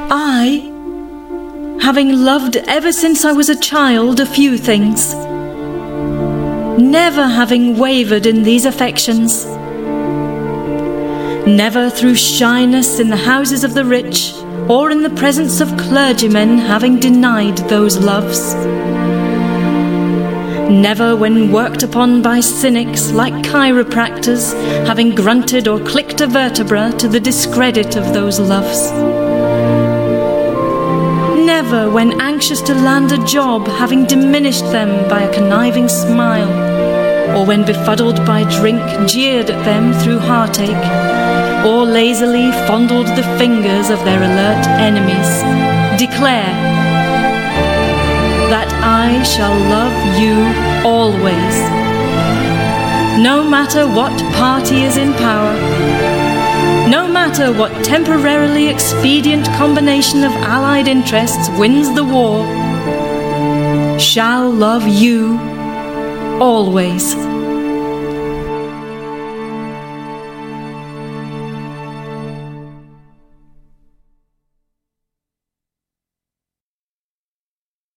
I, having loved ever since I was a child a few things, never having wavered in these affections, never through shyness in the houses of the rich or in the presence of clergymen having denied those loves, never when worked upon by cynics like chiropractors having grunted or clicked a vertebra to the discredit of those loves, never when anxious to land a job having diminished them by a conniving smile, or when befuddled by drink jeered at them through heartache, or lazily fondled the fingers of their alert enemies, declare that I shall love you always, no matter what party is in power, no matter what temporarily expedient combination of allied interests wins the war, shall love you always.